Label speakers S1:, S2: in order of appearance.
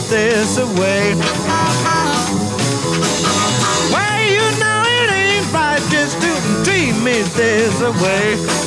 S1: this way. Well, you know it ain't right just to treat me this way.